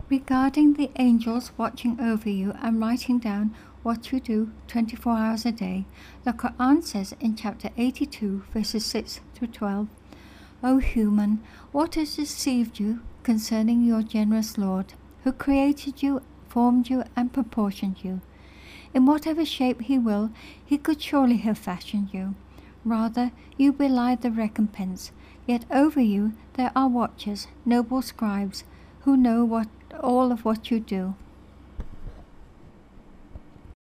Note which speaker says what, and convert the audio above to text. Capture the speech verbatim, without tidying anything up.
Speaker 1: Regarding the angels watching over you and writing down what you do twenty-four hours a day, the Quran says in chapter eighty-two, verses six to twelve, O human, what has deceived you concerning your generous Lord, who created you, formed you, and proportioned you? In whatever shape he will, he could surely have fashioned you. Rather, you belie the recompense. Yet over you there are watchers, noble scribes, who know what all of what you do.